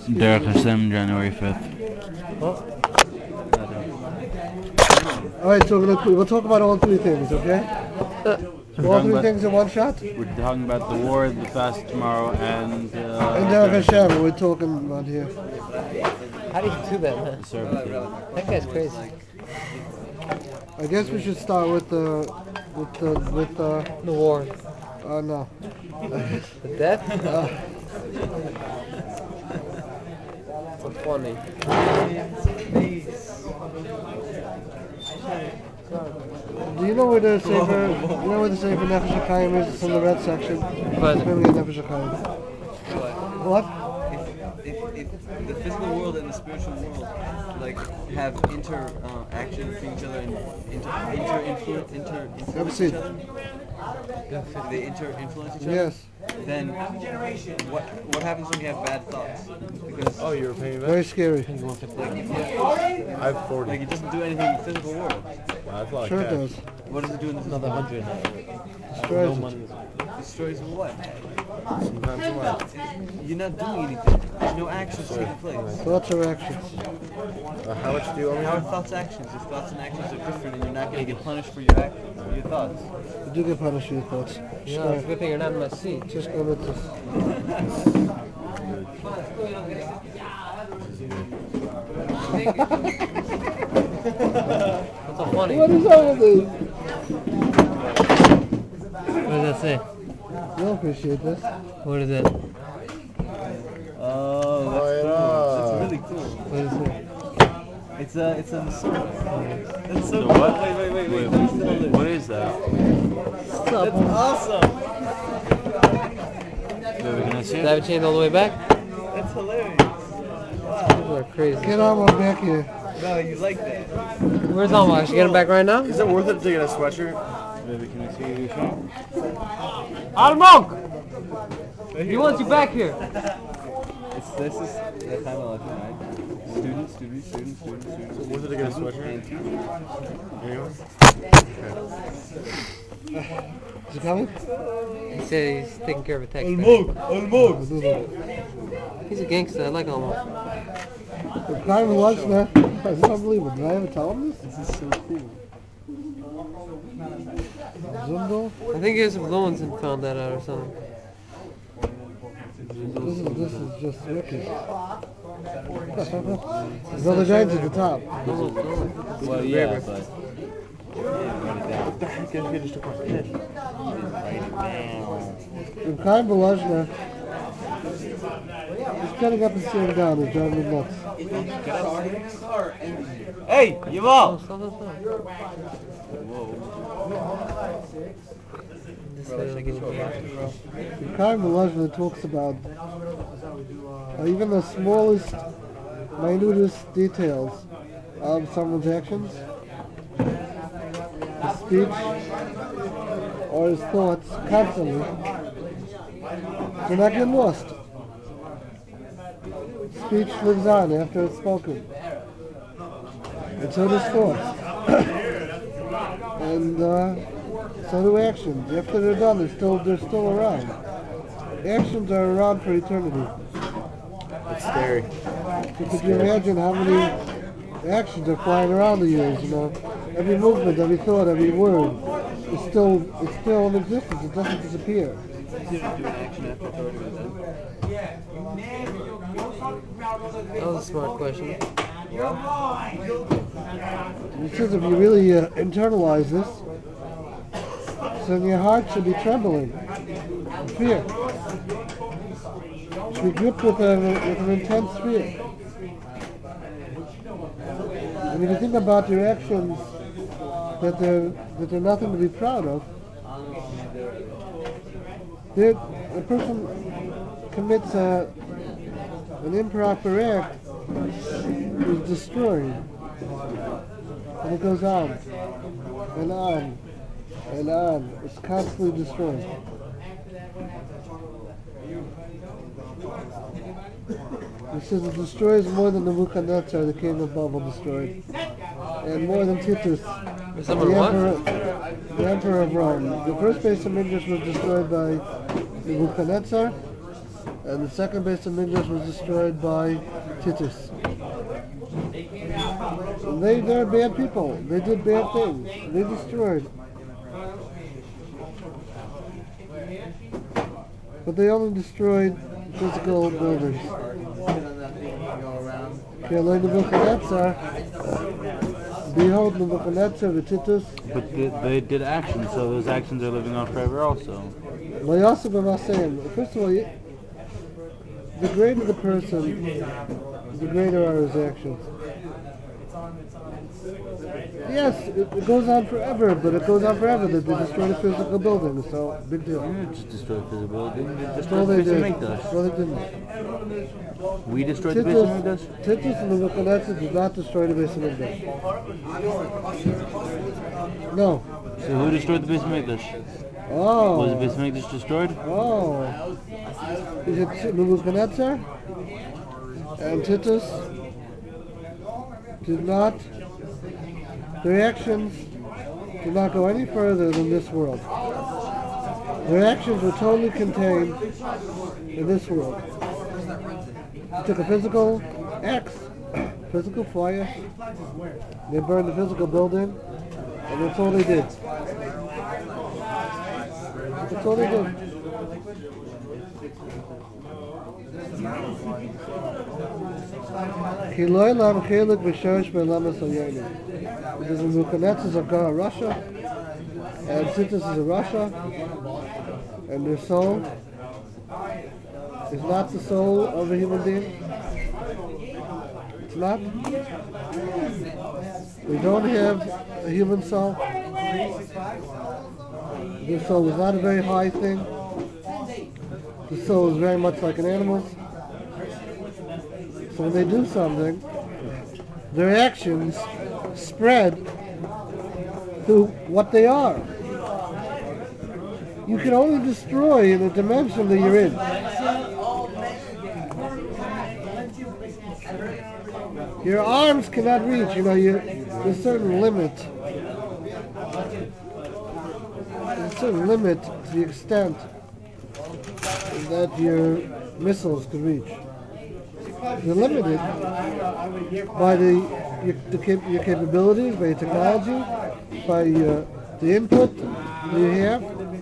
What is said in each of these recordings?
Derek Hashem, January 5th. Alright, so we'll talk about all three things, okay? All three things in one shot? We're talking about the war, the fast tomorrow, and Derek Hashem, we're talking about here. How do you do that, man? That guy's crazy. I guess we should start with the war. No. The death? So funny. Do you know where the Sefer Nefesh HaChaim is? It's in the red section. Nefesh HaChaim. What? If the physical world and the spiritual world like have interaction between each other and influence each other, they influence each other. Yes. Then what happens when you have bad thoughts? Because you're paying back? Very scary. I have 40. Like it doesn't do anything in the physical world. That's a lot Sure of it cash. does. What does it do in the Another 100. Destroys it. Destroys what? Sometimes a lot. You're not doing anything. There's no actions taking place. Thoughts or actions? How much do you owe me? How are thoughts actions? If thoughts and actions are different and you're not going to get punished for your thoughts. You do get punished for your thoughts. You know, it's a good thing you're not in my seat. Just go with this. What's so funny? What is all of this? What does that say? You'll appreciate this. What is it? Oh, that's really cool. What is it? It's a That's so cool. what? Wait. What is that? That's awesome. Can I see Did I have it chained all the way back? That's hilarious. People are crazy. Get on back here. No, you like that. Where's Alma? Should I get him back right now? Is it worth it to get a sweatshirt? Baby, can I see your shirt? Almog! He wants you back here. This is the time of life, right? Students. Worth it to get a sweatshirt? Anyone? Is it coming? He said he's taking care of a text. Almog. He's a gangster. I like Almog. The time was there. It's unbelievable. Did I ever tell him this? This is so cool. Zumbo? I think he has some loans and found that out or something. This is just wicked. Brother James at the top. Well, yeah, but Reb Chaim Volozhner is getting up and sitting down. It's driving me nuts. hey, Yuval. Reb Chaim Volozhner talks about even the smallest, minutest details of someone's actions, his speech, or his thoughts constantly. Do not get lost. Speech lives on after it's spoken. And so does thoughts. And so do actions. After they're done, they're still around. Actions are around for eternity. It's scary. So could you imagine how many actions are flying around the years, you know? Every movement, every thought, every word is still in existence. It doesn't disappear. That was a smart question. It says if you really internalize this, then your heart should be trembling in fear. It should be gripped with an intense fear. And if you think about your actions, that they're nothing to be proud of, a person commits an improper act is destroyed. And it goes on and on and on. It's constantly destroyed. It says it destroys more than Nebuchadnezzar, the king of Babel, destroyed. And more than Titus, the emperor of Rome. The first base of Midrash was destroyed by Nebuchadnezzar, And the second base of Migdash was destroyed by Titus. And they're bad people. They did bad things. They destroyed. But they only destroyed physical buildings. Behold Nebuchadnezzar, the Titus. But they did actions, so those actions are living on forever also. First of all, the greater the person, the greater are his actions. Yes, it goes on forever, but it goes on forever that they destroyed a physical building, so big deal. They didn't just destroy the physical building, they No, destroyed they the base of did. Mikdash. No, they didn't. We destroyed the base of Mikdash? Titus and Nebuchadnezzar did not destroy the base of Mikdash. No. So who destroyed the base of Mikdash? Oh. Was the base of Mikdash destroyed? Oh. Is it Nebuchadnezzar and Titus did not, their actions did not go any further than this world. Their actions were totally contained in this world. They took a physical axe, physical fire, they burned the physical building, and that's all they did. That's all they did. Because Nebuchadnezzar is a god of Russia, and Titus is a Russia, and their soul is not the soul of a human being. It's not. We don't have a human soul. The soul is not a very high thing. The soul is very much like an animal's. So when they do something, their actions spread to what they are. You can only destroy in the dimension that you're in. Your arms cannot reach, there's a certain limit. There's a certain limit to the extent that your missiles could reach. You're limited by your capabilities, by your technology, by the input you have.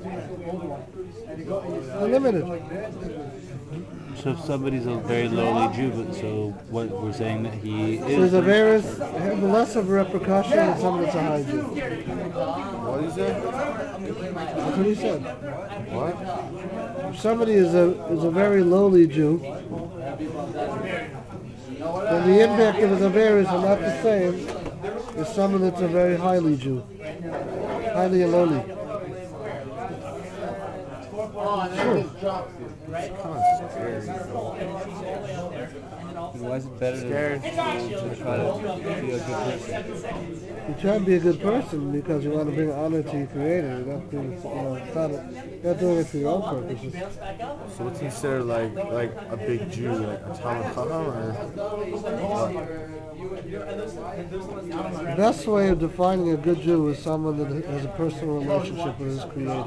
You're limited. So if somebody's a very lowly Jew, but so what we're saying that he So is... the virus have less of a repercussion than someone that's a high Jew. What did he say? That's what he said. What? If somebody is a very lowly Jew, then the impact of the virus are not the same as someone that's a very highly Jew, highly and lowly. Sure. Why is it better to try to be a good person? You try to be a good person because you want to bring honor to your Creator. You're not doing, you're not doing it for your own purposes. So what's considered like a big Jew, like a Talmud Chacham, or The best way of defining a good Jew is someone that has a personal relationship with his Creator.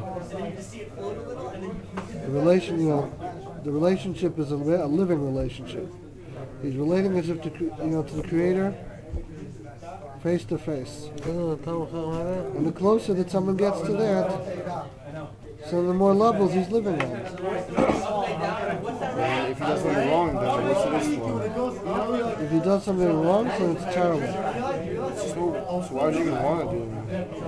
The relationship is a living relationship. He's relating as if to the Creator, face to face. And the closer that someone gets to that, so the more levels he's living on. and if he does something wrong, then what's this for? If he does something wrong, so it's terrible. So why would you even want to do it?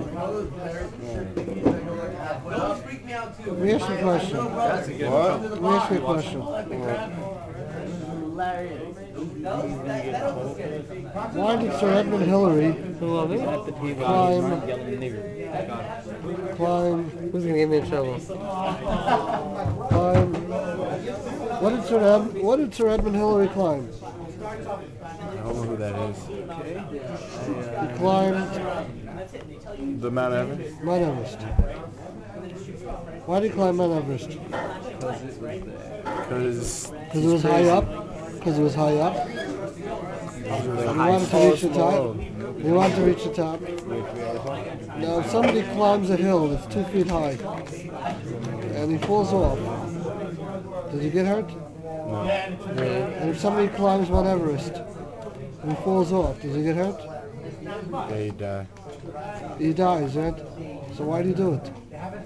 Let me ask you a question. What? Let me ask you a question. Why did Sir Edmund Hillary climb? Who's gonna get me in trouble? What did Sir Edmund Hillary climb? I don't know who that is. He climbed The Mount Everest? Mount Everest. Why did he climb Mount Everest? Because Because it was high up. Because it was high up. He wanted to reach the top. He wanted to reach the top. Now, if somebody climbs a hill that's 2 feet high, and he falls off, Does he get hurt? No. And if somebody climbs Mount Everest and he falls off, does he get hurt? They die. He dies, right? So why do you do it?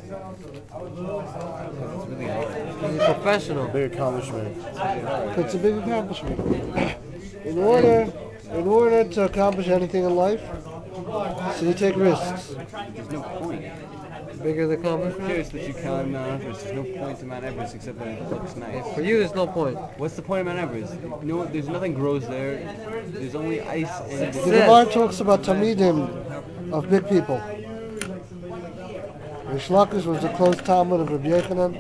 He's a professional. Big accomplishment. It's a big accomplishment. In order to accomplish anything in life, so you take risks. There's no point. Bigger the I'm accomplishment. curious that you climb Mount Everest. There's no point to Mount Everest except that it looks nice. For you, there's no point. What's the point of Mount Everest? You know what? There's nothing grows there. There's only ice and. The Gemara talks about Talmidim of big people. Rish Lakish was the close Talmud of Rabbi Yochanan.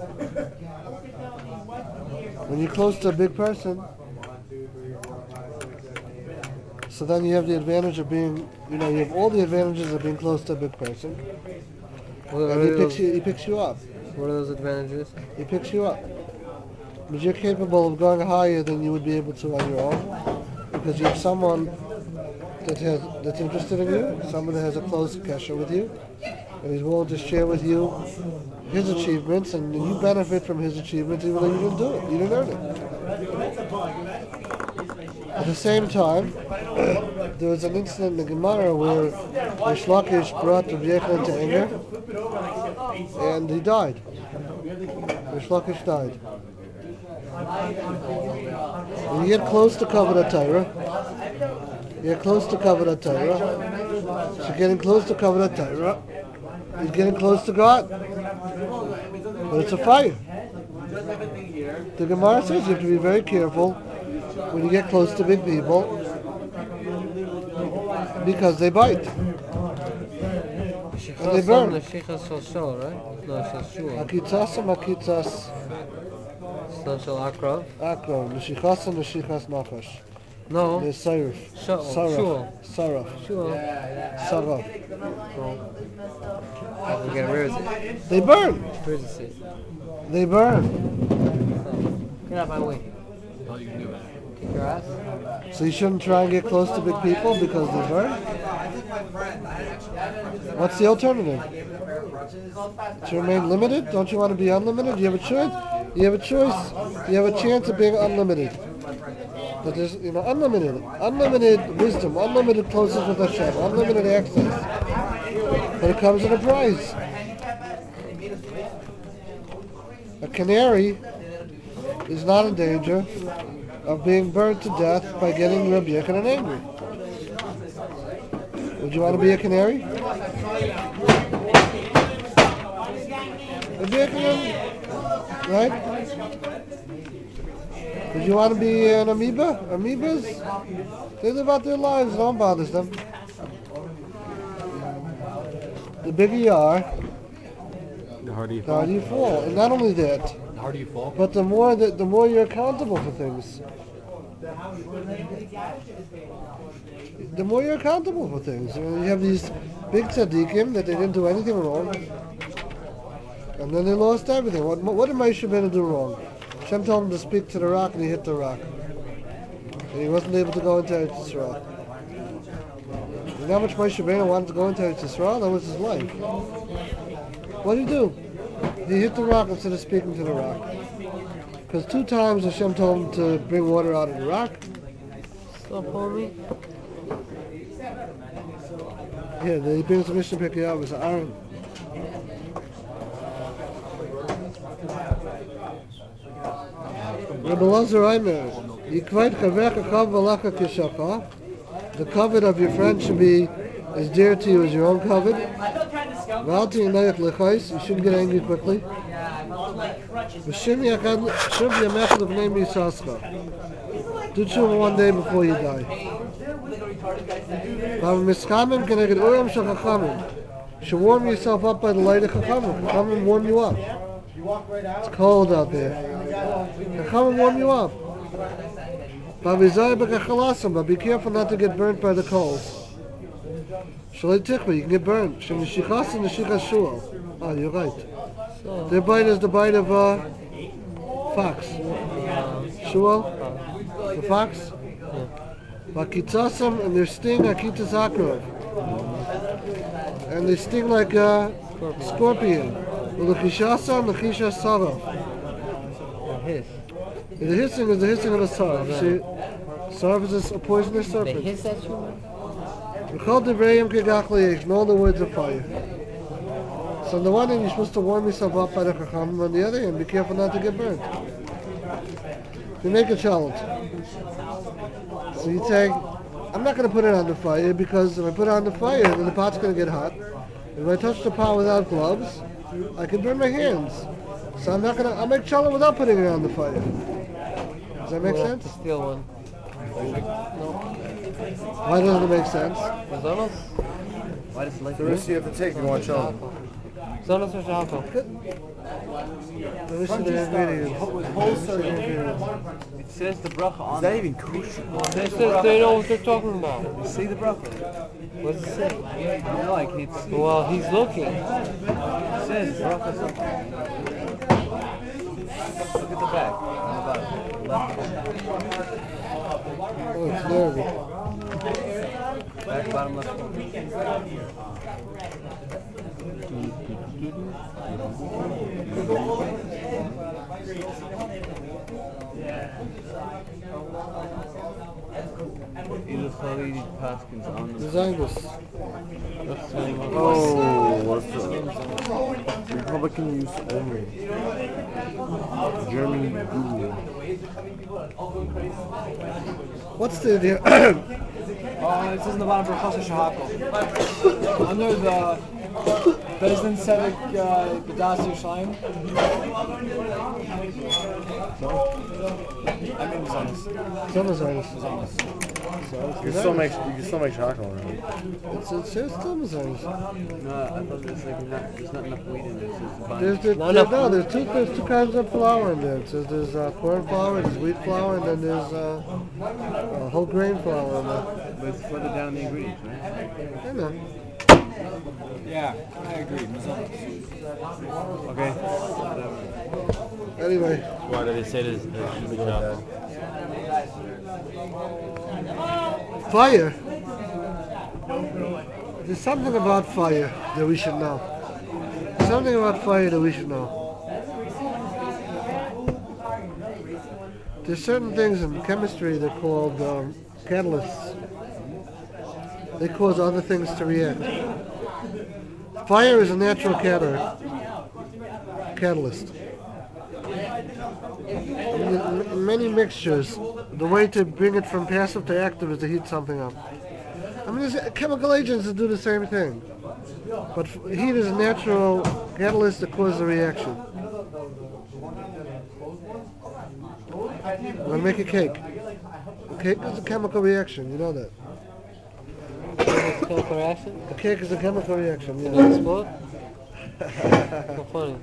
When you're close to a big person, so then you have the advantage of being, you have all the advantages of being close to a big person. What And are he picks you up. those advantages? He picks you up. But you're capable of going higher than you would be able to on your own, because you have someone that's interested in you, someone that has a close connection with you, and he's willing to share with you his achievements, and you benefit from his achievements even though you didn't do it, you didn't earn it. At the same time, there was an incident in the Gemara where Rish Lakish brought Rabbi Yochanan to anger, and he died. Rish Lakish died. When you get close to Kavod HaTorah, you're close to Kavod HaTorah. So getting close to Kavod HaTorah, you're getting close to God. But it's a fire. The Gemara says you have to be very careful when you get close to big people because they bite. And they burn. Mashiach Shal, right? No, Shal. Akitzas, Akitzas, Shal Shal Akrav. Akron, Meshichas and Meshichas Nachash. No. There's Sarif. Shul. Saraf. Shul. Saraf. Again, where is it? They burn. Where is the seat? They burn. Get out of my way. Kick your ass. So you shouldn't try and get close to big people because they burn? What's the alternative? To remain limited? Don't you want to be unlimited? You have a choice. You have a choice. You have a chance of being unlimited. But there's, unlimited wisdom, unlimited closeness with Hashem, unlimited access. But it comes at a price. A canary is not in danger of being burned to death by getting Rabbi Yochanan angry. Would you want to be a canary? Rabbi Yochanan, right? Would you want to be an amoeba? Amoebas, they live out their lives, no one bothers them. The bigger you are, The harder you the fall. harder you fall. And not only that, The harder you fall. but the more you're accountable for things. The more you're accountable for things. You have these big tzaddikim that they didn't do anything wrong, and then they lost everything. What did Moshe Rabbeinu do wrong? Hashem told him to speak to the rock, and he hit the rock, and he wasn't able to go into Eretz Yisrael. You know how much Moshe Rabbeinu wanted to go into Eretz Yisrael? That was his life. What did he do? He hit the rock instead of speaking to the rock. Because 2 times Hashem told him to bring water out of the rock. Stop, homie. Here, he brings the Mishnah Pirkei Avos, Aaron. Rabbi Lazar Aimer, Yikvayt Chavecha Chav V'Lacha Kishacha. The covet of your friend should be as dear to you as your own covet. V'alti Yinayach Lechais, you shouldn't get angry quickly. V'shim Yachad Shub Yamech L'Vnei Misascha. Do tshuva one day before you die. V'amiskamim Keneged Urim Shel Chachamim. You should warm yourself up by the light of Chachamim. Chachamim warm you up. It's cold out there. Chachamim warm you up. But be careful not to get burnt by the coals. Shalei Tichva, you can get burnt. Shem Neshichas and Neshichas Shual. Oh, you're right. Their bite is the bite of fox. Shual, the fox. Vakitzasam, and their sting Akitas Akrov. And they sting like a scorpion. L'chishasa and l'chishas sarov. hiss. The hissing is the hissing of a sarf. See, sarf is a poisonous They serpent. hiss at you? Know the words of fire. So on the one hand, you're supposed to warm yourself up by the chacham. On the other hand, be careful not to get burnt. You make a challenge. So you say, I'm not going to put it on the fire because if I put it on the fire, then the pot's going to get hot. If I touch the pot without gloves, I can burn my hands. So I'm not going to, I'll make challah without putting it on the fire. Does that make We'll have sense? to steal one. Why doesn't it make sense? Zonos? Why does it like The risk you have to take if you want children. Zonos or Shahako? Let me see the ingredients. It says the bracha on Is that even kosher? They know what they're talking about. it. See the bracha. What's it say? No, I can't see. Well, he's looking. It says bracha something. Look at the back. On the bottom. Left. Oh, it's terrible. Back, bottom, left. Corner. Either Khalid Paskins on the Zionist. Oh, what's the Republican use only. German Google. What's the idea? It says in the bottom for Chassid Shahako. Under the Bezdin Sedek B'das Yerushalayim. I mean Zonos. Some is Zionist. You can still make chocolate on it. It says some is Zionist. No, I thought there's like there's not enough wheat in it. It says the There's two kinds of flour in there. It says there's corn flour, there's wheat flour, and then there's whole grain flour in there. But it's further down in the ingredients, right? I know. Yeah, I agree. Zonos. Okay. Anyway, Why did they say this? Should be chocolate? fire. There's something about fire that we should know. Something about fire that we should know. There's certain things in chemistry that are called catalysts. They cause other things to react. Fire is a natural catalyst. In many mixtures, the way to bring it from passive to active is to heat something up. I mean, there's chemical agents that do the same thing. But heat is a natural catalyst that causes a reaction. I'm going to make a cake. A cake is a chemical reaction, you know that. Chemical reaction? A cake is a chemical reaction, Does it yeah. explode? So funny.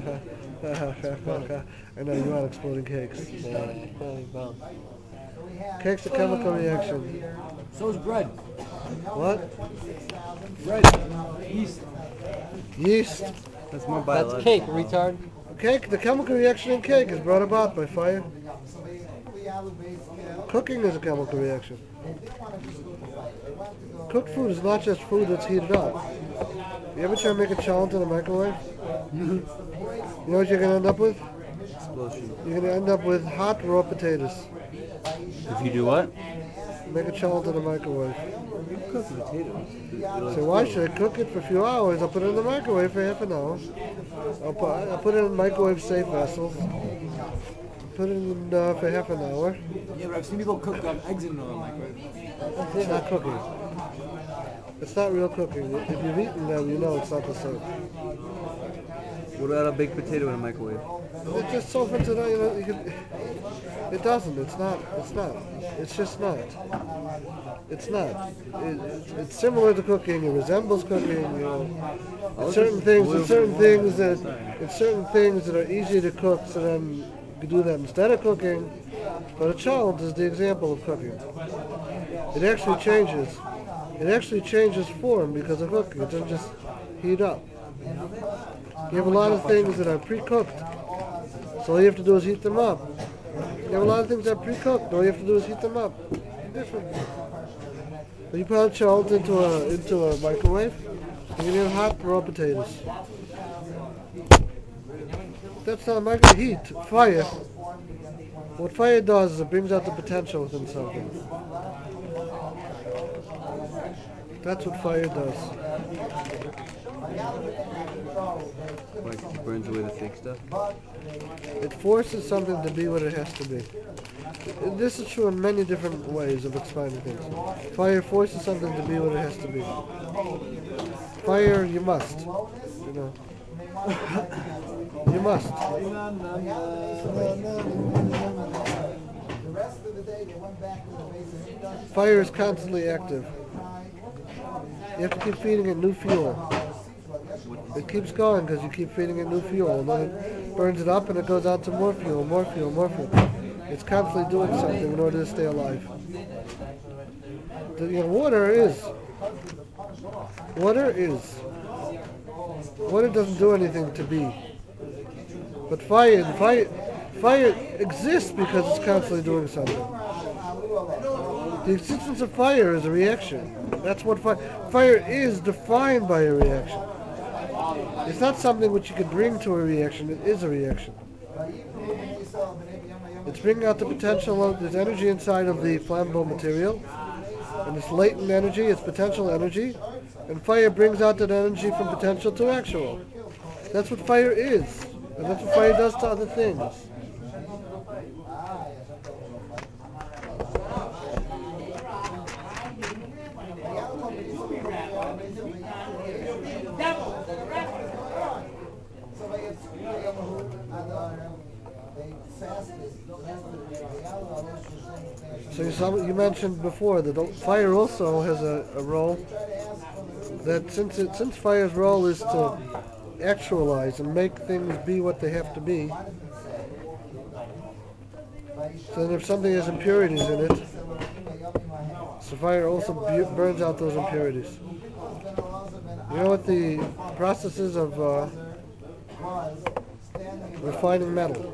I know you are exploding cakes. Yeah, funny bomb. Cake's a chemical reaction. So is bread. What? Bread. Yeast. Yeast. That's more That's biological. cake, retard. Cake, the chemical reaction in cake is brought about by fire. Cooking is a chemical reaction. Cooked food is not just food that's heated up. You ever try to make a challenge in a microwave? You know what you're going to end up with? Explosion. You're going to end up with hot raw potatoes. If you do what? Make a challenge in the microwave. You cook potatoes. So why should I cook it for a few hours? I'll put it in the microwave for half an hour. I'll put it in microwave safe vessels. Put it in for half an hour. Yeah, but I've seen people cook eggs in the microwave. It's not cooking. It's not real cooking. If you've eaten them, you know it's not the same. What about a baked potato in a microwave? It just softens it out. You know, it doesn't. It's not. It's not. It's just not. It's not. It's similar to cooking. It resembles cooking. You know, certain things that are easy to cook. So then you do that instead of cooking. But a challenge is the example of cooking. It actually changes. It actually changes form because of cooking. It doesn't just heat up. You have a lot of things that are pre-cooked. So all you have to do is heat them up. You have a lot of things that are pre-cooked. All you have to do is heat them up. Different. So you put a challenge into a microwave. You're gonna have hot raw potatoes. That's not microwave heat. Fire. What fire does is it brings out the potential within something. That's what fire does. Like burns away the fake stuff. It forces something to be what it has to be. This is true in many different ways of explaining things. Fire forces something to be what it has to be. Fire, you must. You know. You must. Fire is constantly active. You have to keep feeding it new fuel. It keeps going because you keep feeding it new fuel, and then it burns it up and it goes on to more fuel, more fuel, more fuel. It's constantly doing something in order to stay alive. Water doesn't do anything to be. But fire exists because it's constantly doing something. The existence of fire is a reaction. That's what fire is, defined by a reaction. It's not something which you can bring to a reaction. It is a reaction. It's bringing out the potential of there's energy inside of the flammable material, and it's latent energy, it's potential energy, and fire brings out that energy from potential to actual. That's what fire is, and that's what fire does to other things. So you mentioned before that fire also has a role, that since fire's role is to actualize and make things be what they have to be, so then if something has impurities in it, so fire also burns out those impurities. You know what the process is of refining metal?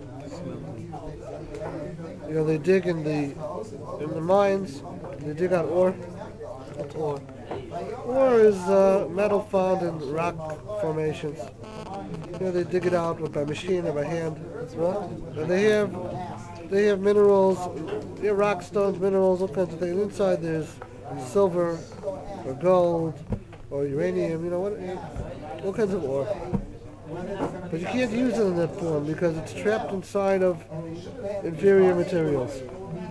You know, they dig in the mines, they dig out ore. What's ore? Ore is metal found in rock formations. You know, they dig it out by machine or by hand. That's what? And they have minerals, rock stones, minerals, all kinds of things. Inside there's silver or gold or uranium, you know, all kinds of ore. But you can't use it in that form because it's trapped inside of inferior materials.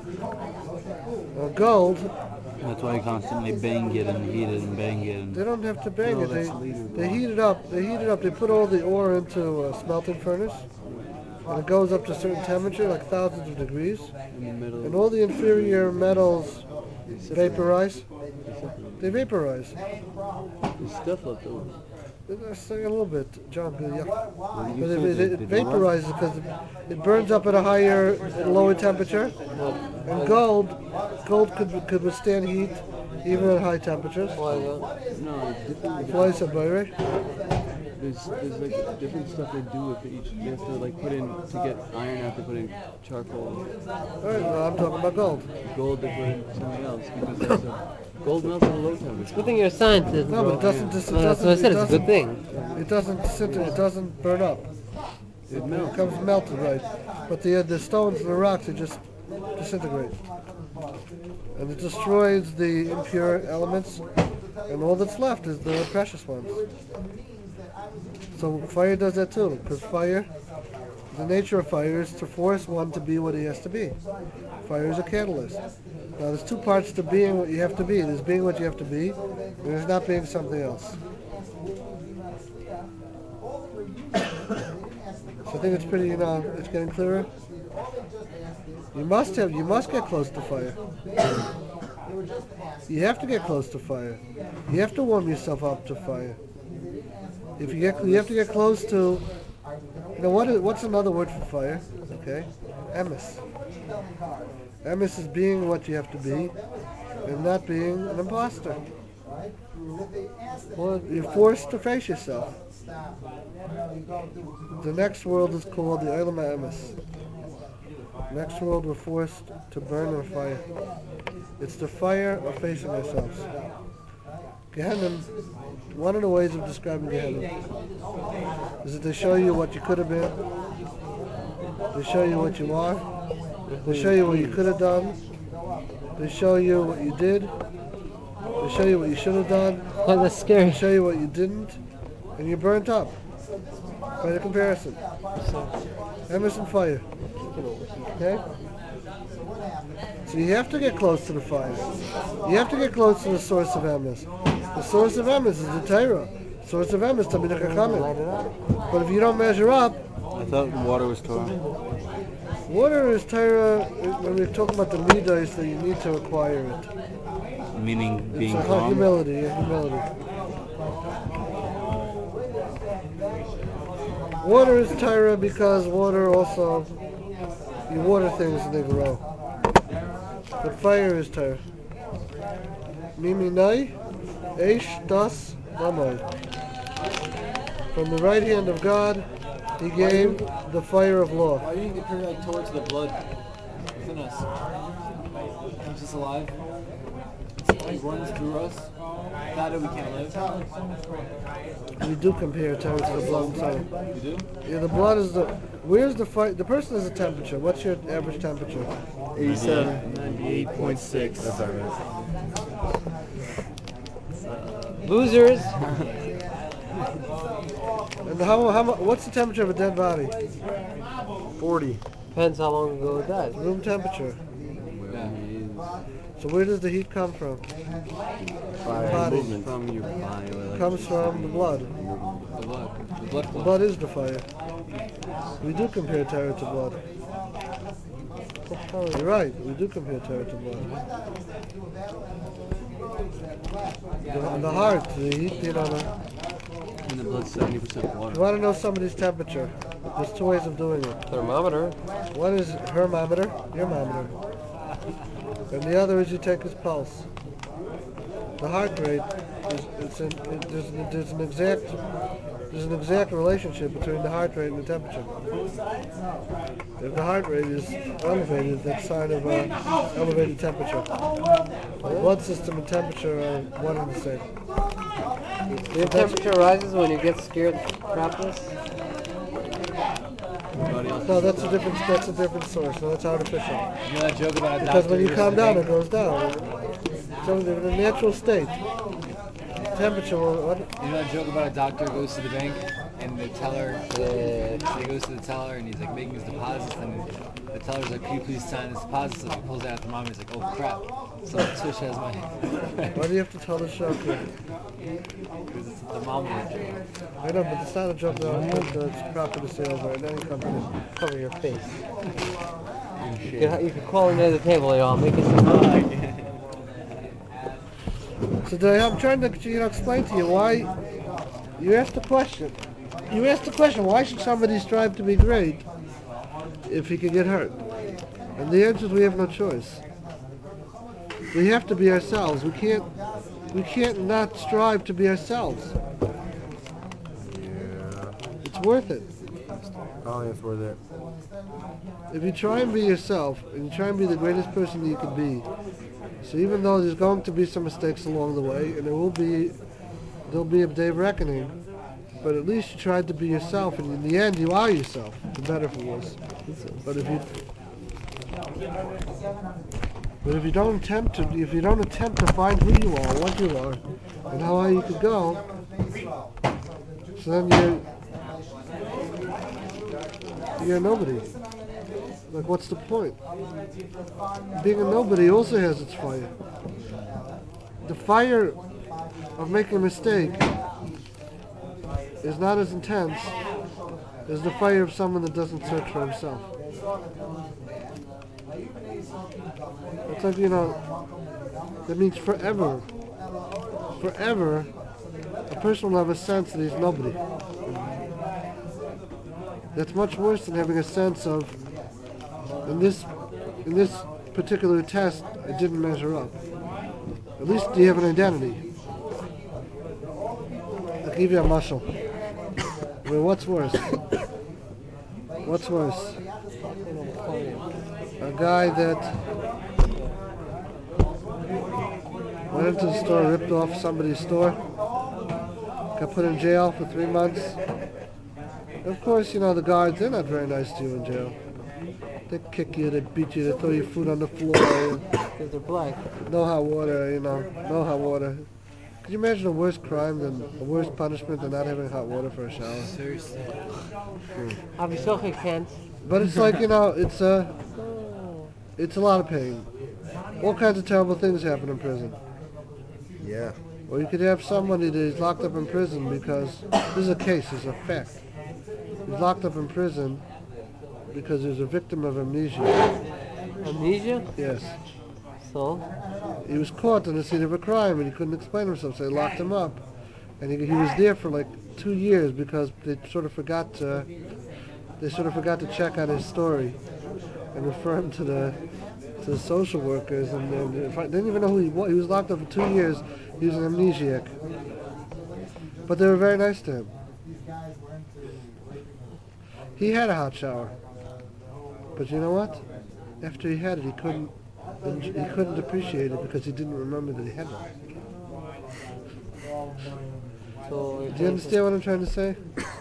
Gold. That's why you constantly bang it and heat it and bang it. And they don't have to bang it. They heat it up. They put all the ore into a smelting furnace, and it goes up to a certain temperature, like thousands of degrees, and all the inferior metals vaporize. They vaporize. There's stuff left over. A little bit, John. Yeah. But it vaporizes because it burns up at a lower temperature. And gold could withstand heat even at high temperatures. Why is that? Why is that, right? There's like different stuff they do with each. They have to like put in to get iron out. They put in charcoal. All right, well, I'm talking about gold. Gold they put in something else because there's gold melts at a low temperature. Good thing you're a scientist. No, but it doesn't. That's what I said. It's a good thing. It doesn't disintegrate. It doesn't burn up. It becomes melted, right? But the stones and the rocks, they just disintegrate, and it destroys the impure elements, and all that's left is the precious ones. So fire does that too, because the nature of fire is to force one to be what he has to be. Fire is a catalyst. Now there's two parts to being what you have to be. There's being what you have to be, and there's not being something else. So I think it's pretty, it's getting clearer. You must get close to fire. You have to get close to fire. You have to warm yourself up to fire. You have to get close to, what's another word for fire? Okay, emes. Emes is being what you have to be, and not being an imposter. Well, you're forced to face yourself. The next world is called the Olam HaEmes. Next world we're forced to burn in fire. It's the fire of facing ourselves. Gehenna, one of the ways of describing Gehenna is that they show you what you could have been, they show you what you are, They show you what you could have done. They show you what you did. They show you what you should have done. Oh, that's scary. They show you what you didn't. And you're burnt up. By the comparison. Emerson fire. Okay? So you have to get close to the fire. You have to get close to the source of emes. The source of emes is the Torah. The source of emes is Talmidei Chachamim. But if you don't measure up, I thought water was Torah. water is Torah. When we're talking about the midas, that you need to acquire it. Meaning being It's calm. humility. Yeah, humility. Water is Torah because water also, you water things and they grow. But fire is Torah. Miminai, Eish, Das, Lamai. From the right hand of God, He gave the fire of law. Why do you need to compare like Torah to the blood within us? Keeps us alive. It runs through us. Without it, we can't live. We do compare Torah to the blood inside. You do? Yeah, the blood is the. Where's the fire? The person has a temperature. What's your average temperature? 87, 98.6. That's all right. Losers. And what's the temperature of a dead body? 40. Depends how long ago it died. Room temperature. Yeah. So where does the heat come from? Body. From your body. It comes from the blood. The blood. The blood The flow. blood is the fire. We do compare Torah to blood. You're right. We do compare Torah to blood. The heart, the heat, you know. And the blood's 70% water. You want to know somebody's temperature? There's two ways of doing it. Thermometer. One is hermometer, your thermometer. And the other is you take his pulse. The heart rate there's an exact relationship between the heart rate and the temperature. If the heart rate is elevated, that's a sign of elevated temperature. The blood system and temperature are one and the same. Your temperature rises when you get scared crapless. No, that's a different source. No, that's artificial. You know that joke about a Because doctor when you goes calm to the down, bank? it goes down. So in a natural state, temperature will. You know that joke about a doctor goes to the bank and the teller, he goes to the teller and he's like making his deposits and the teller's like, can you please sign this deposit? So he pulls out the thermometer, he's like, oh crap, so Tish has my Why do you have to tell the joke? because it's a thermometer joke. I know, but it's not a joke that's proper to say over in any company. Cover your face. You can call into the table, y'all. Make it. So I'm trying to explain to you why you asked the question. You asked the question, why should somebody strive to be great if he could get hurt? And the answer is we have no choice. We have to be ourselves. We can't not strive to be ourselves. It's worth it. I don't think it's worth it. If you try and be yourself, and you try and be the greatest person that you can be, so even though there's going to be some mistakes along the way, and there'll be a day of reckoning, but at least you tried to be yourself, and in the end you are yourself, for better for worse. But if you don't attempt to find who you are, what you are, and how high you could go, so then you're nobody. Like, what's the point? Being a nobody also has its fire. The fire of making a mistake is not as intense as the fire of someone that doesn't search for himself. It's like, that means forever, a person will have a sense that he's nobody. That's much worse than having a sense of, in this particular test, it didn't measure up. At least you have an identity. I'll give you a muscle. Well, what's worse? What's worse? A guy that went into the store, ripped off somebody's store, got put in jail for 3 months. Of course, the guards, they're not very nice to you in jail. They kick you, they beat you, they throw your food on the floor. Because they're black. No hot water, no hot water. Could you imagine a worse crime than a worse punishment than not having hot water for a shower? Seriously. Avisocha can't. But it's like, it's a lot of pain. All kinds of terrible things happen in prison. Yeah. Or you could have somebody that is locked up in prison because, this is a case, it's a fact. He's locked up in prison because he's a victim of amnesia. Amnesia? Yes. So? He was caught on the scene of a crime and he couldn't explain himself, so they locked him up. And he was there for like 2 years because they sort of forgot to check on his story and refer him to the social workers, and they didn't even know who he was. He was locked up for 2 years. He was an amnesiac. But they were very nice to him. He had a hot shower. But you know what? After he had it, he couldn't appreciate it because he didn't remember that he had one. So Do you understand what I'm trying to say?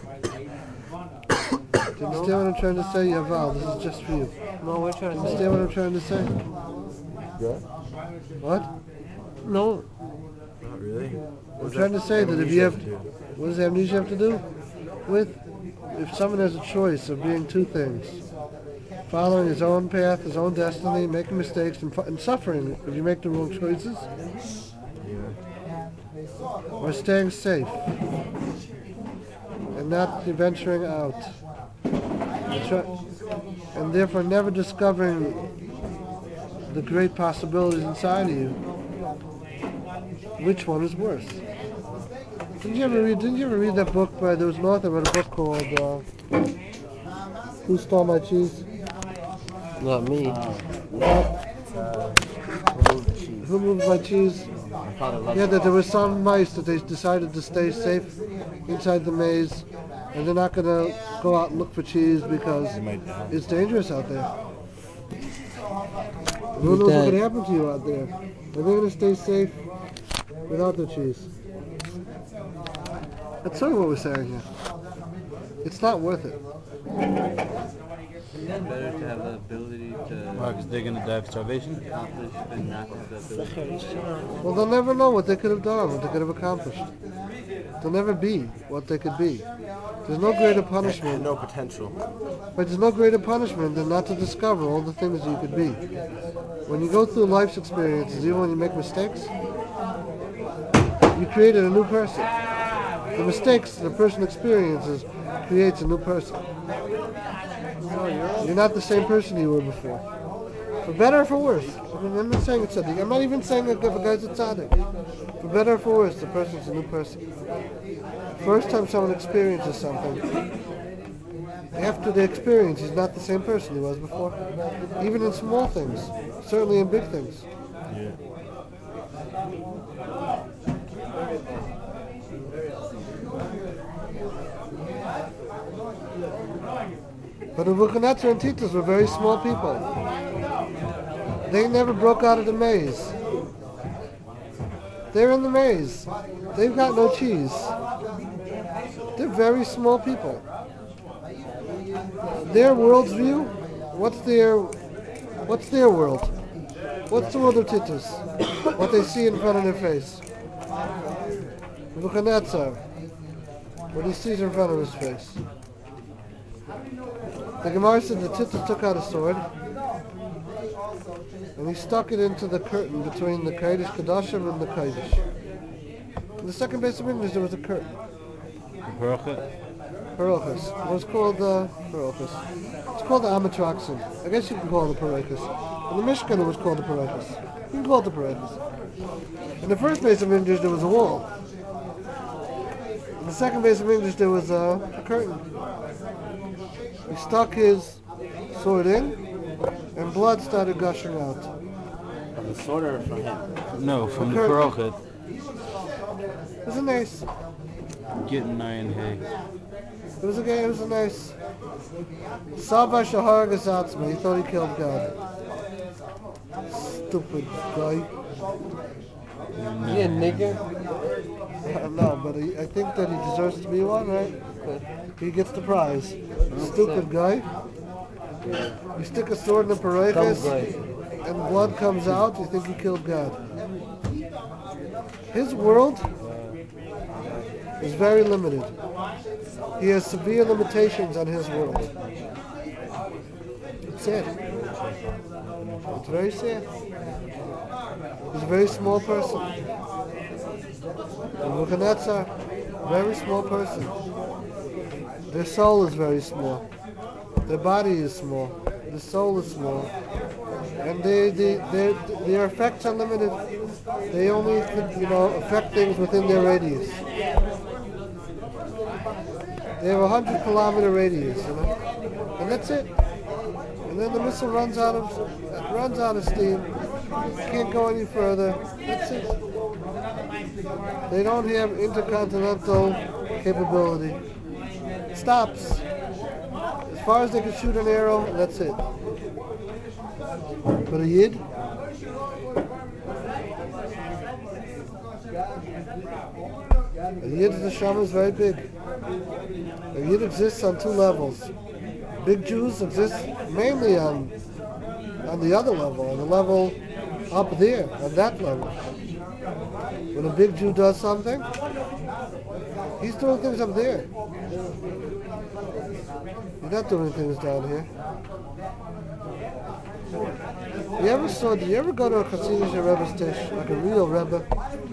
Do you understand what I'm trying to say? Yaval, this is just for you. No, we're trying Do you to say. understand what I'm trying to say? Yeah. What? No. Not really. I'm trying to say that if you have... What does amnesia have to do with? If someone has a choice of being two things, following his own path, his own destiny, making mistakes, and suffering if you make the wrong choices, or staying safe and not venturing out, and therefore never discovering the great possibilities inside of you, which one is worse? Didn't you ever read that book by, there was an author wrote a book called Who Stole My Cheese? Not me. Who Moved My Cheese? Yeah, that there were some mice that they decided to stay safe inside the maze, and they're not going to go out and look for cheese because it's dangerous out there. Who knows what could happen to you out there? Are they going to stay safe without the cheese? That's sort of what we're saying here. It's not worth it. Isn't it better to have the ability to Why? Because they're gonna die of starvation. accomplish than not have the ability? Well, they'll never know what they could have done, what they could have accomplished. They'll never be what they could be. There's no greater punishment. No potential. But there's no greater punishment than not to discover all the things that you could be. When you go through life's experiences, even when you make mistakes, you created a new person. The mistakes the person experiences creates a new person. You're not the same person you were before. For better or for worse. I mean, I'm not saying it's tzaddik. I'm not even saying that if a guy's a tzaddik. For better or for worse, the person's a new person. First time someone experiences something, after the experience, he's not the same person he was before. Even in small things, certainly in big things. But Nebuchadnezzar and Titus were very small people. They never broke out of the maze. They're in the maze. They've got no cheese. They're very small people. Their world's view, what's their world? What's the world of Titus? What they see in front of their face. Nebuchadnezzar, what he sees in front of his face. The Gemara said that Titus took out a sword and he stuck it into the curtain between the Kodesh Kodashim and the Kodesh. In the second base of English there was a curtain. Parochus. It was called Parochus. It's called the Amatraxin. I guess you can call it the Parochus. In the Mishkan it was called the Parochus. You can call it the Parochus. In the first base of English there was a wall. In the second base of English there was a curtain. He stuck his sword in, and blood started gushing out. From the sword or from him? No, from the Parochet. It was a nice. Getting iron hay. It was a nice. Saba Shahar Gazatzma. He thought he killed God. Stupid guy. You a nigger? No, but I think that he deserves to be one, right? Good. He gets the prize. Stupid guy. You stick a sword in the Some pareches good. and blood comes out, you think you killed God. His world is very limited. He has severe limitations on his world. It's sad. It's very sad. He's a very small person. Nebuchadnezzar, very small person. Their soul is very small. Their body is small. The soul is small. And their effects are limited. They only could, affect things within their radius. They have a 100-kilometer radius, and that's it. And then the missile runs out of steam. Can't go any further. That's it. They don't have intercontinental capability. It stops. As far as they can shoot an arrow, that's it. But a Yid, Yid's neshama is very big. A Yid exists on two levels. Big Jews exist mainly on the other level, on the level up there, on that level. When a big Jew does something, he's doing things up there. He's not doing things down here. Did you ever go to a Hasidic Rebbe's tish, like a real Rebbe?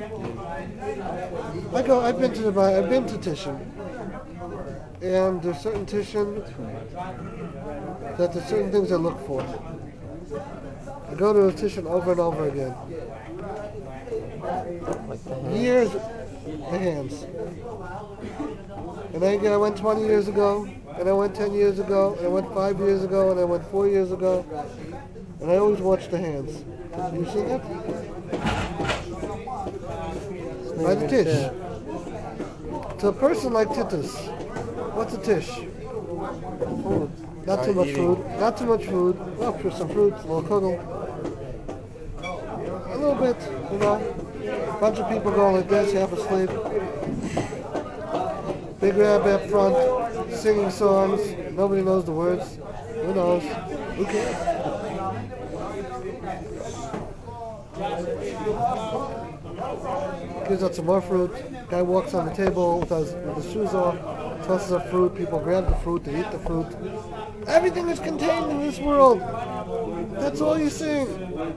I've been to Tishim, and there's certain Tishim that there's certain things I look for. I go to a Tishim over and over again. Like the hand. Years, the hands. And I went 20 years ago, and I went 10 years ago, and I went 5 years ago, and I went 4 years ago, and I always watch the hands. You see that? By the tish. To a person like Titus, what's a tish? Food. Not too much food. Not too much food. Well, for some fruit, a little kugel. A little bit, A bunch of people going like this, half asleep. Big rabbi up front, singing songs. Nobody knows the words. Who knows? Who cares? Gives out some more fruit. Guy walks on the table with his shoes off, tosses up fruit. People grab the fruit, they eat the fruit. Everything is contained in this world. That's all you're seeing.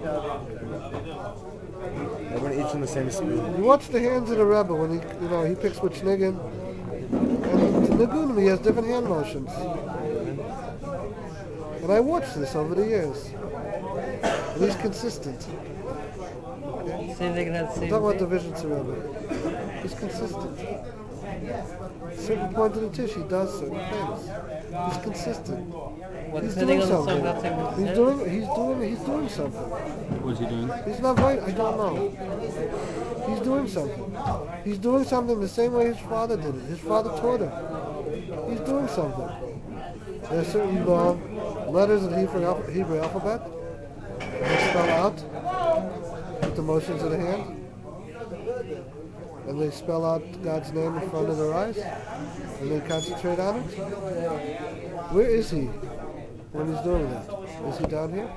Everyone eats from the same spoon. You watch the hands of the Rebbe when he picks which niggin. And to Nigunim he has different hand motions. And I watched this over the years. And he's consistent. Same thing that I'm same talking about the thing. Vision Rebbe. He's consistent. At a certain point in the tish, he does certain things. He's consistent. What's He's sitting doing on the something. song that same with his He's doing something. What's he doing? He's not right. I don't know. He's doing something. He's doing something the same way his father did it. His father taught him. He's doing something. There are certain letters in the Hebrew alphabet. They spell out with the motions of the hand. And they spell out God's name in front of their eyes. And they concentrate on it. Where is he when he's doing that? Is he down here?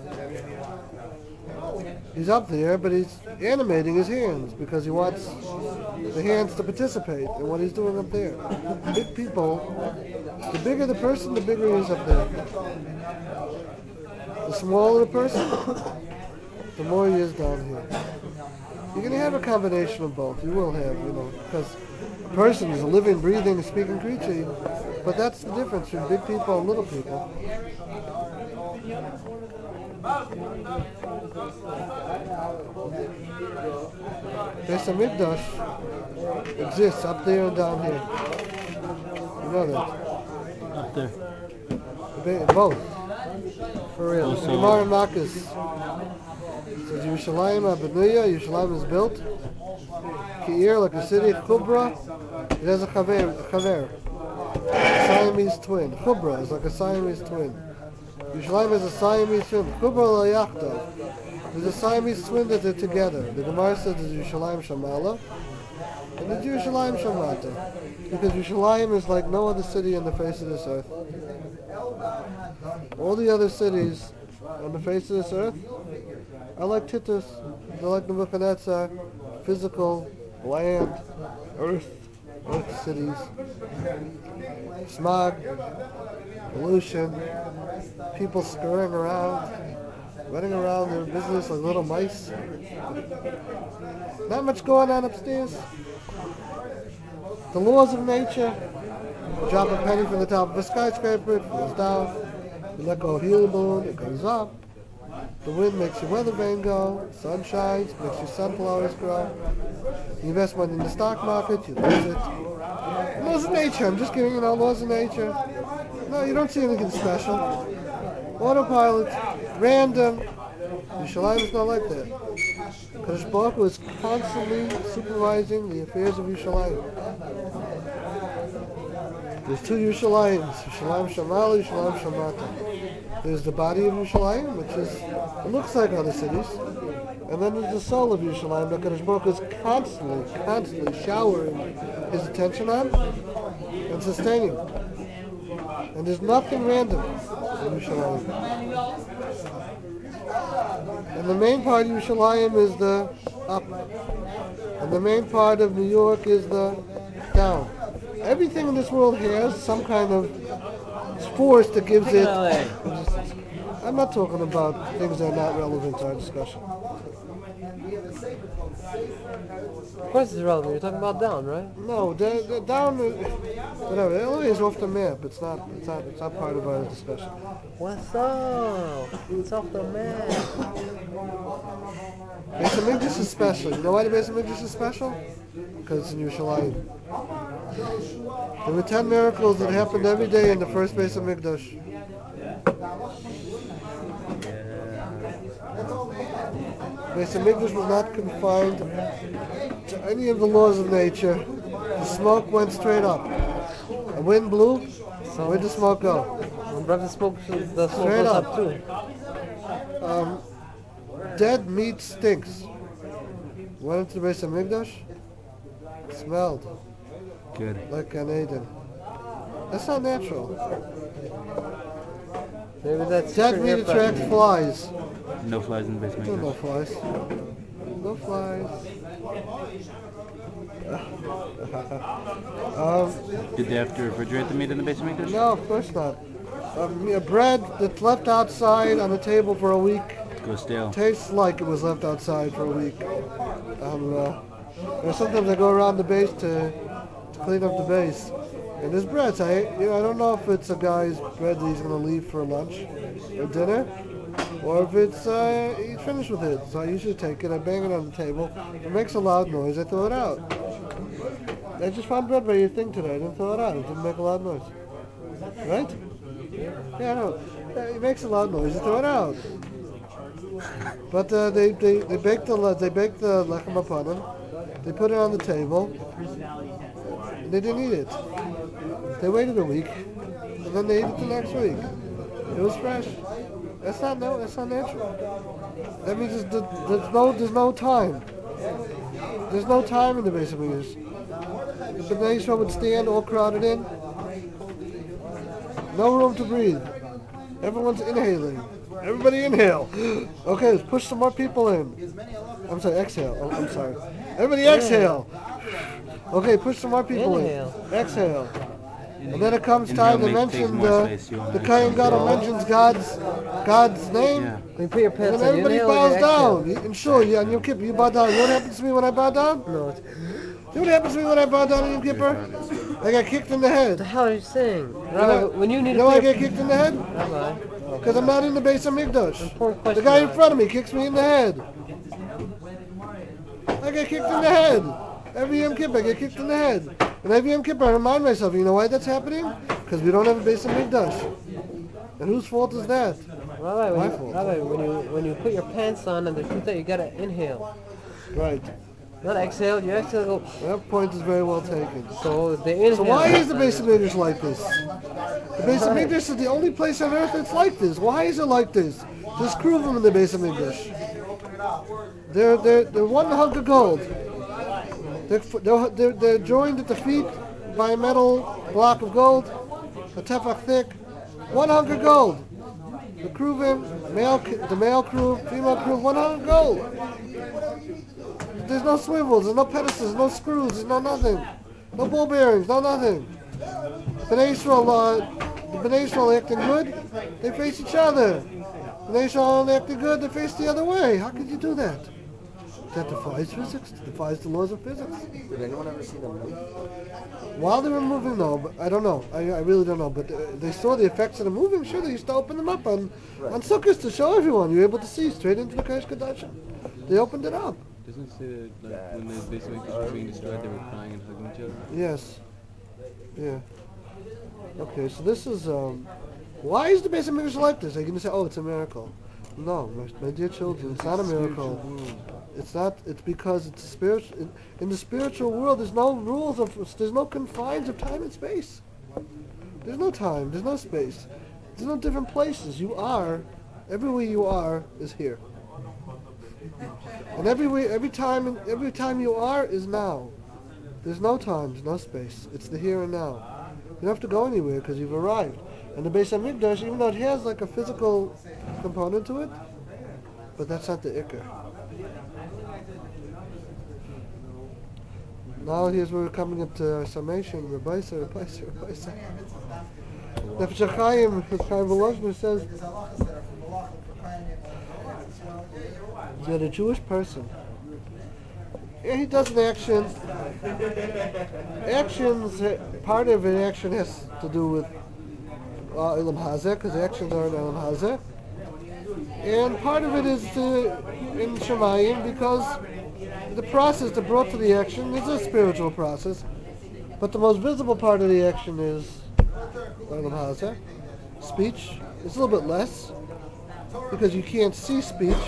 He's up there, but he's animating his hands because he wants the hands to participate in what he's doing up there. Big people, the bigger the person, the bigger he is up there. The smaller the person, the more he is down here. You're going to have a combination of both. You will have, because a person is a living, breathing, speaking creature. But that's the difference between big people and little people. Beis Hamikdash exists up there and down here. You know that. Up there. Both. For real. Also- Gemara Makis says Yerushalayim Abenuya, Yerushalayim is built. Ki'ir, like a city, Chubra, it has a chaver. Siamese twin. Chubra is like a Siamese twin. Yerushalayim is a Siamese twin. Chubra Layachta. There's a Siamese twin that they're together. The Gemara says there's Yerushalayim Shamala and there's Yerushalayim Shamata. Because Yerushalayim is like no other city on the face of this earth. All the other cities on the face of this earth are like Titus, they're like Nebuchadnezzar, physical, land, earth cities, smog, pollution, people scurrying around, running around their business like little mice. Not much going on upstairs. The laws of nature. Drop a penny from the top of a skyscraper, it falls down. You let go of helium balloon, it goes up. The wind makes your weather vane go. Sun shines, makes your sunflowers grow. You invest money in the stock market, you lose it. Laws of nature, I'm just giving you laws of nature. No, you don't see anything special. Autopilot, random. Yerushalayim is not like that. Kadosh Baruch Hu is constantly supervising the affairs of Yerushalayim. There's two Yerushalayim, Yerushalayim Shamal, Yerushalayim Shamata. There's the body of Yerushalayim, which is, it looks like other cities, and then there's the soul of Yerushalayim that Kadosh Baruch Hu is constantly showering his attention on and sustaining. And there's nothing random in Yerushalayim. And the main part of Yerushalayim is the up, and the main part of New York is the down. Everything in this world has some kind of force that gives it. I'm not talking about things that are not relevant to our discussion. Of course it's relevant. You're talking about down, right? No, the down, whatever. LA is off the map. It's not part of our discussion. What's up? It's off the map. Beis Hamikdash is special. You know why the Beis Hamikdash is special? Because it's in Yerushalayim. There were 10 miracles that happened every day in the first Beis Hamikdash. Beis Hamikdash was not confined to any of the laws of nature. The smoke went straight up. The wind blew. Where'd the smoke go? When the smoke Straight goes up. up too. Dead meat stinks. Went into the Beis Hamikdash. Smelled Good. like Gan Eden. That's not natural. Maybe that's Dead meat attracts flies. No flies in the There are basement. no flies. No flies. Did they have to refrigerate the meat in the basement? No, of course not. Bread that's left outside on the table for a week Go stale. tastes like it was left outside for a week. Sometimes I go around the base to clean up the base, and there's bread. So I don't know if it's a guy's bread that he's going to leave for lunch or dinner, or if it's he's finished with it. So I usually take it, I bang it on the table. It makes a loud noise. I throw it out. I just found bread by your thing today. I didn't throw it out. It didn't make a loud noise. Right? Yeah, I know. It makes a loud noise. You throw it out. But they bake the lechem apanim. They put it on the table. And they didn't eat it. They waited a week, and then they ate it the next week. It was fresh. That's not natural. That means there's no time. There's no time in the Beis Hamikdash. The Bnei Yisrael would stand all crowded in. No room to breathe. Everyone's inhaling. Everybody inhale. Okay, let's push some more people in. I'm sorry, exhale. Oh, I'm sorry. Everybody exhale. Okay, push some more people Inhale. in. Exhale. And then it comes time to Inhale takes mention more the space. You wanna Kohen Gadol mentions God's name. Yeah. When you put your pants And on, you everybody inhale or bows you exhale? down. And sure, on Yom Kippur, you bow down. You know what happens to me when I bow down? No. What You know what happens to me when I bow down on Yom Kippur? I got kicked in the head. the hell are you saying? You Rabbi, know, when you need you know why I to put get kicked in the head? your... Rabbi, Because I'm not in the Beis Hamikdash. important The question. guy in Rabbi. front of me kicks me in the head. I get kicked in the head. Every Yom Kippur I get kicked in the head. And every Yom Kippur I remind myself, you know why that's happening? Because we don't have a Beis Hamikdash. And whose fault is that? Rabbi, My fault. when you put your pants on and the truth that you gotta inhale, Right. not exhale. You exhale. Go. That point is very well taken. So the inhale. So why is the Beis Hamikdash like this? The Beis Hamikdash is the only place on earth that's like this. Why is it like this? There's Kruvim in the Beis Hamikdash. They're one hunk of gold. They're joined at the feet by a metal block of gold, a tefach thick, 100 gold. The crewmen, the male crew, female crew, 100 gold. There's no swivels, there's no pedestals, no screws, there's no nothing. No ball bearings, no nothing. B'nai Yisrael acting good, they face each other. B'nai Yisrael acting good, they face the other way. How could you do that? That defies physics, defies the laws of physics. Did anyone ever see them move? While they were moving, no, but I don't know. I really don't know. But they saw the effects of the moving. Sure, they used to open them up on Sukkot to show everyone. You're able to see straight into the Kodesh Kodashim. They opened it up. Doesn't it say that like, when the basically were being destroyed, they were crying and hugging each other? Yes. Yeah. Okay, so this is, why is the Beis HaMikdash like this? Are you going to say, oh, it's a miracle? No, my dear children, it's not a miracle. It's not, it's because it's a spiritual, in the spiritual world, there's no rules there's no confines of time and space. There's no time, there's no space. There's no different places. You are, everywhere you are is here. And every time you are is now. There's no time, there's no space. It's the here and now. You don't have to go anywhere because you've arrived. And the Beis HaMikdash, even though it has like a physical component to it, but that's not the Iker. Now here's where we're coming up to our summation. Rabbi Nefesh HaChaim Volozhner says that a Jewish person, he does an action. Part of an action has to do with Ilam Hazeh, because actions are in Ilam Hazeh. And part of it is in Shemayim, because the process that brought to the action is a spiritual process. But the most visible part of the action is Ilam Hazeh. Speech is a little bit less, because you can't see speech.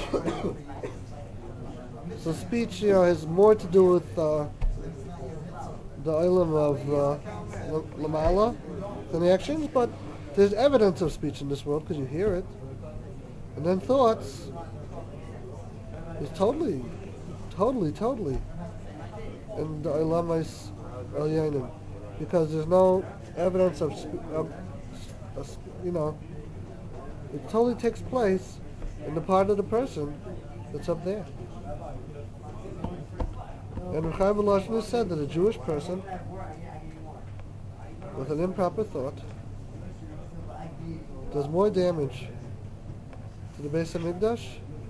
So speech, has more to do with the Ilam of Lamala than the actions, but there's evidence of speech in this world because you hear it. And then thoughts is totally in the Ilamais Elyanim, because there's no evidence of it totally takes place in the part of the person that's up there. And Chaim Volozhner said that a Jewish person with an improper thought does more damage to the Beis HaMikdash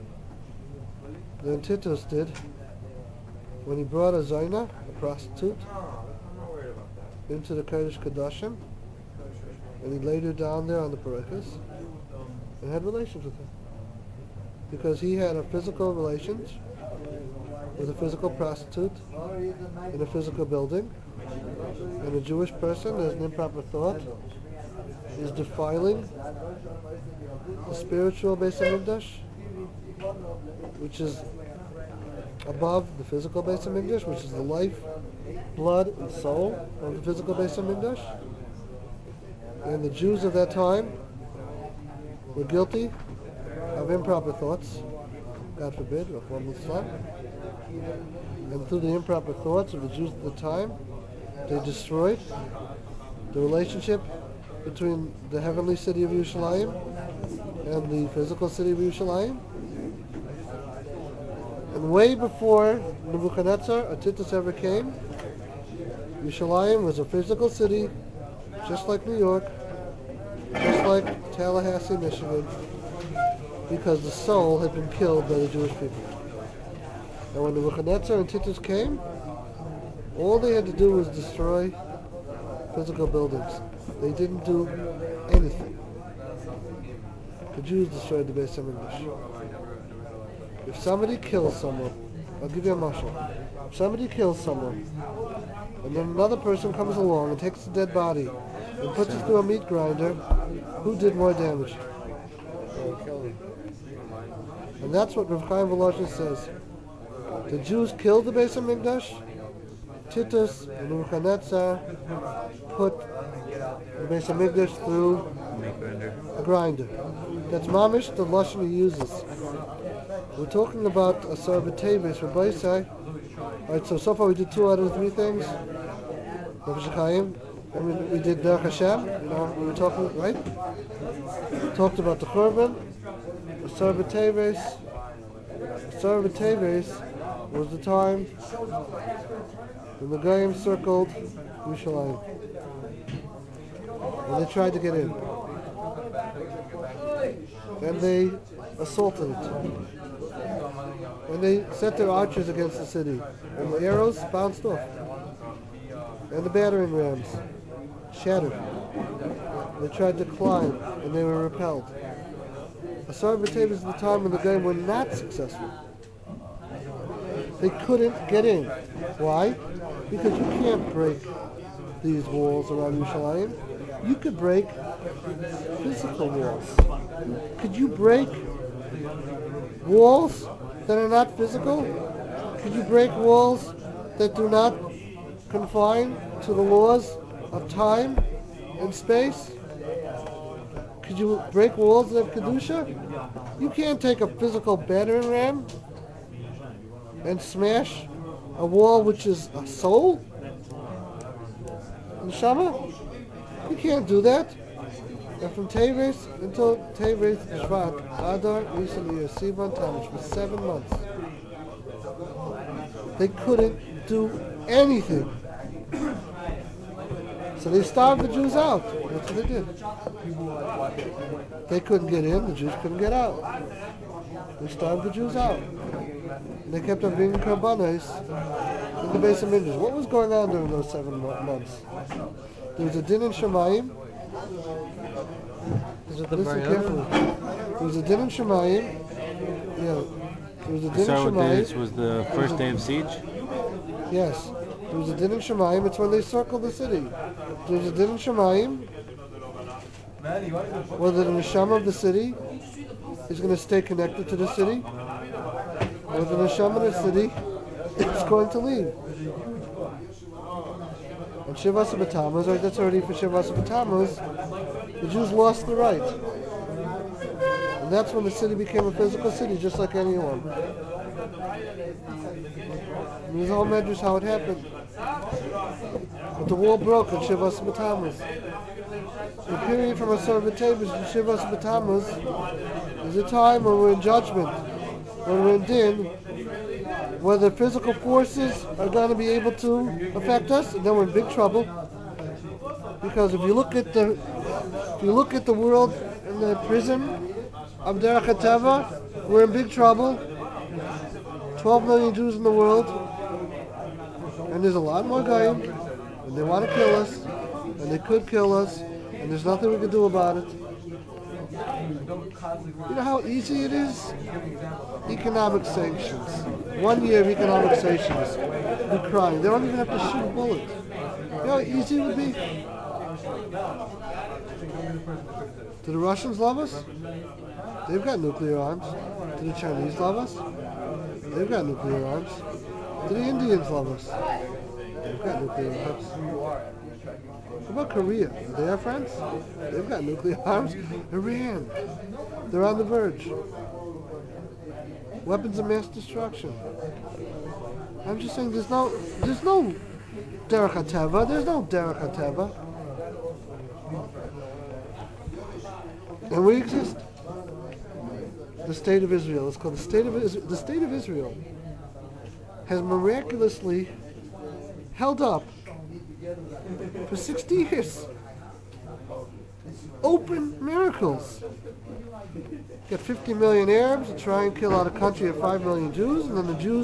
than Titus did when he brought a Zaina, a prostitute, into the Kodesh Kodashim, and he laid her down there on the Parechas and had relations with her. Because he had a physical relations with a physical prostitute in a physical building, and a Jewish person has an improper thought, is defiling the spiritual Beis HaMikdash, which is above the physical Beis HaMikdash, which is the life, blood, and soul of the physical Beis HaMikdash. And the Jews of that time were guilty of improper thoughts, God forbid, and through the improper thoughts of the Jews at the time, they destroyed the relationship between the heavenly city of Yerushalayim and the physical city of Yerushalayim. And way before Nebuchadnezzar or Titus ever came, Yerushalayim was a physical city, just like New York, just like Tallahassee, Michigan, because the soul had been killed by the Jewish people. And when Nebuchadnezzar and Titus came, all they had to do was destroy physical buildings. They didn't do anything. The Jews destroyed the Beis HaMikdash. If somebody kills someone, I'll give you a mashal. If somebody kills someone, and then another person comes along and takes the dead body and puts it through a meat grinder, who did more damage? And that's what Rav Chaim Volozhner says. The Jews killed the Beis HaMikdash. Titus and Nebuchadnezzar put the Beis HaMikdash through a grinder. That's mamish, the lashon he uses. We're talking about a Sarah B'Teves for Baisai. Alright, so far we did 2 out of the 3 things. Nefesh HaChaim, I mean, we did Derech Hashem, we were talking, right? Talked about the Churban, the Sarva Teves. Sarva Teves was the time when the Goyim circled Yerushalayim. And they tried to get in. And they assaulted it. And they set their archers against the city. And the arrows bounced off. And the battering rams shattered. They tried to climb, and they were repelled. Asar B'Tev is the time when the Goyim were not successful. They couldn't get in. Why? Because you can't break these walls around Yerushalayim. You could break physical walls. Could you break walls that are not physical? Could you break walls that do not confine to the laws of time and space? Could you break walls that have Kedusha? You can't take a physical battering ram and smash a wall which is a soul? Neshama? You can't do that. And from Teves until Teves Shvat, Adar, recently, Sivan, Tamish, for 7 months, they couldn't do anything. So they starved the Jews out. That's what they did. They couldn't get in, the Jews couldn't get out. They starved the Jews out. And they kept on bringing karbanos in the base of Midrash. What was going on during those 7 months? There was a din in Shemayim. Listen carefully. There was a din in Shemayim. Yeah. There was a din in Shemayim. This was the first day of siege? Yes. There was a din in Shemayim. It's when they circled the city. There was a din in Shemayim. Whether the neshama of the city is going to stay connected to the city, or the neshama of the city is going to leave. And Shivas B'Tammuz, right, that's already for Shivas B'Tammuz, the Jews lost the right. And that's when the city became a physical city, just like anyone. And there's a whole medrash how it happened. But the wall broke on Shivas B'Tammuz. The period from Asar B'Teves to Shivas B'Tammuz is a time when we're in judgment, when we're in din, whether physical forces are going to be able to affect us, and then we're in big trouble. Because if you look at the world in the prism of Derech HaTeva, we're in big trouble. 12 million Jews in the world, and there's a lot more Goyim, and they want to kill us, and they could kill us, and there's nothing we can do about it. You know how easy it is? Economic sanctions. 1 year of economic sanctions. We're crying. They don't even have to shoot a bullet. You know how easy it would be? Do the Russians love us? They've got nuclear arms. Do the Chinese love us? They've got nuclear arms. Do the Indians love us? They've got nuclear arms. What about Korea? Are they our friends? They've got nuclear arms. Iran. They're on the verge. Weapons of mass destruction. I'm just saying there's no Derech HaTeva. There's no Derech HaTeva. And we exist. The state of Israel. It's called the state of Israel. The state of Israel has miraculously held up for 60 years. Open miracles. Get 50 million Arabs to try and kill out a country of 5 million Jews, and then the Jews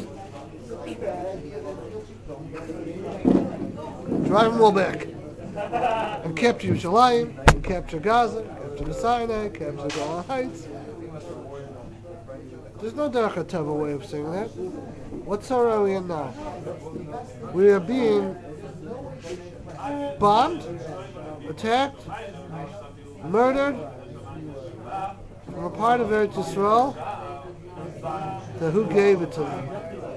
drive them all back. And capture Yerushalayim, and capture Gaza, capture the Sinai, capture Golan Heights. There's no Derech HaTeva way of saying that. What sorrow are we in now? We are being bombed, attacked, murdered from a part of Eretz Yisrael that who gave it to them?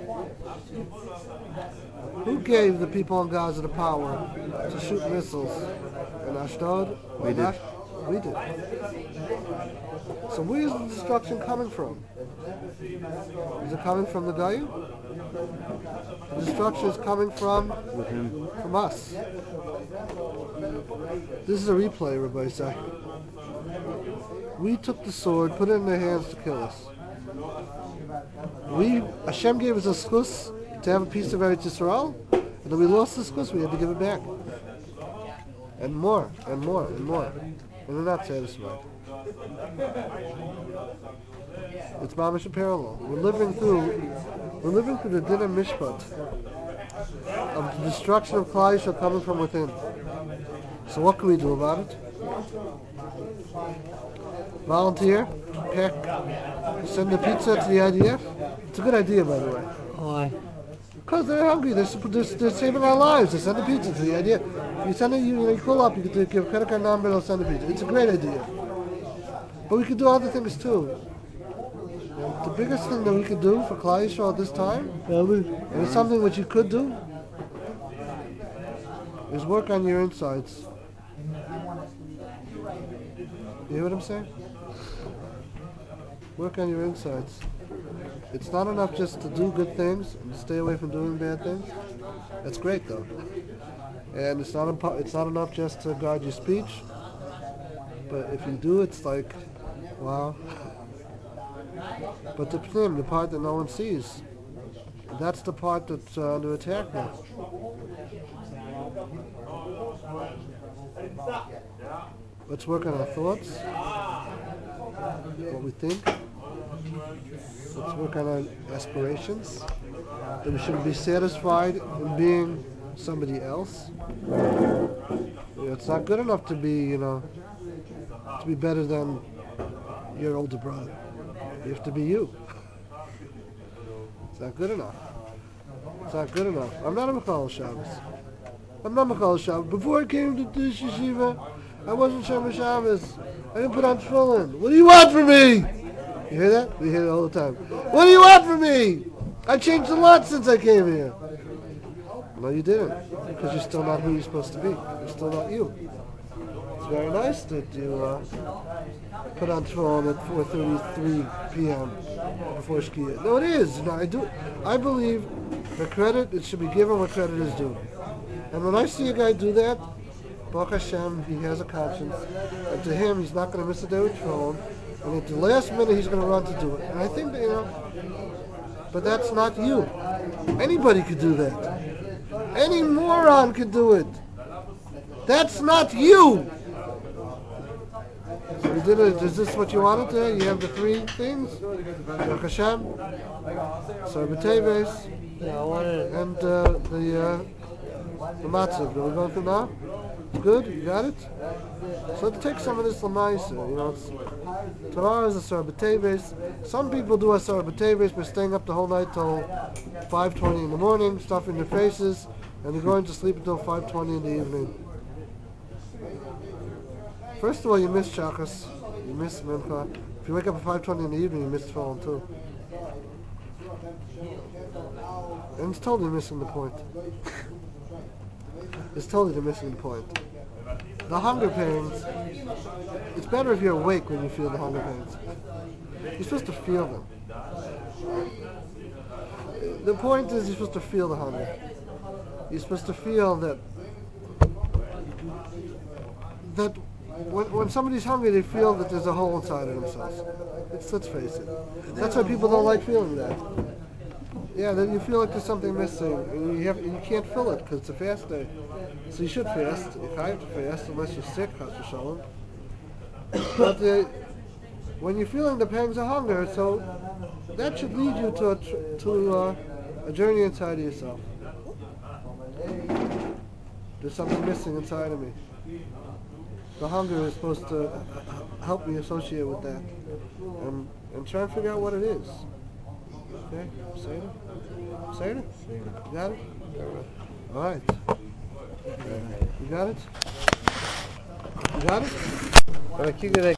Who gave the people in Gaza the power to shoot missiles in Ashdod? We did. We did. So where is the destruction coming from? Is it coming from the Goyim? The destruction is coming from us. This is a replay, Rabbi Say. We took the sword, put it in their hands to kill us. Hashem gave us a schus to have a piece of Eretz Yisrael, and then we lost the schus, we had to give it back. And more, and more, and more. And we're not satisfied. It's mamish a parallel. We're living through the din of mishpat, of the destruction of Klal Yisrael coming from within. So what can we do about it? Volunteer, pack, send the pizza to the IDF. It's a good idea, by the way. Why? Because they're hungry. They're saving our lives. They send the pizza to the IDF. You send it, you call up. You can give a credit card number. They'll send the pizza. It's a great idea. But we could do other things too. The biggest thing that we could do for Klal Yisrael at this time, and it's something which you could do, is work on your insides. You hear what I'm saying? Work on your insides. It's not enough just to do good things and stay away from doing bad things. That's great though. And it's not enough just to guard your speech. But if you do, it's like, wow. But the pnim, the part that no one sees, that's the part that's under attack now. Let's work on our thoughts, what we think. Let's work on our aspirations. That we shouldn't be satisfied in being somebody else. It's not good enough to be, to be better than your older brother. You have to be you. It's not good enough. It's not good enough. I'm not a Mechal Shabbos. I'm not Mechal Shabbos. Before I came to this yeshiva, I wasn't Shem Shabbos. I didn't put on tefillin. What do you want from me? You hear that? We hear it all the time. What do you want from me? I changed a lot since I came here. No, you didn't. Because you're still not who you're supposed to be. You're still not you. It's very nice that you put on tefillin at 4:33 p.m. before Shkia. No, it is. No, I believe the credit, it should be given what credit is due. And when I see a guy do that, Baruch Hashem, he has a conscience. And to him, he's not going to miss a day with tefillin. And at the last minute, he's going to run to do it. And I think that, but that's not you. Anybody could do that. Any moron could do it. That's not you. So we did it. Is this what you wanted to? You have the three things? Baruch Hashem, Sar B'Teves, Yeah, I wanted. and the matzah. Are we going through now? It's good? You got it? So let's take some of this lamaisa. Tomorrow is a Sar B'Teves. Some people do a Sar B'Teves by staying up the whole night till 5:20 in the morning, stuffing their faces, and they're going to sleep until 5:20 in the evening. First of all, you miss Shachas. You miss Mincha. If you wake up at 5:20 in the evening, you miss Tefillin too. And it's totally missing the point. It's totally missing the point. The hunger pains, it's better if you're awake when you feel the hunger pains. You're supposed to feel them. The point is you're supposed to feel the hunger. You're supposed to feel that when somebody's hungry, they feel that there's a hole inside of themselves. Let's face it. That's why people don't like feeling that. Yeah, then you feel like there's something missing, and you can't fill it because it's a fast day. So you should fast. You have to fast unless you're sick, but when you're feeling the pangs of hunger, so that should lead you to a journey inside of yourself. There's something missing inside of me. The hunger is supposed to help me associate with that, and try and figure out what it is. Okay, say it. Say it. You got it? All right. You got it? You got it?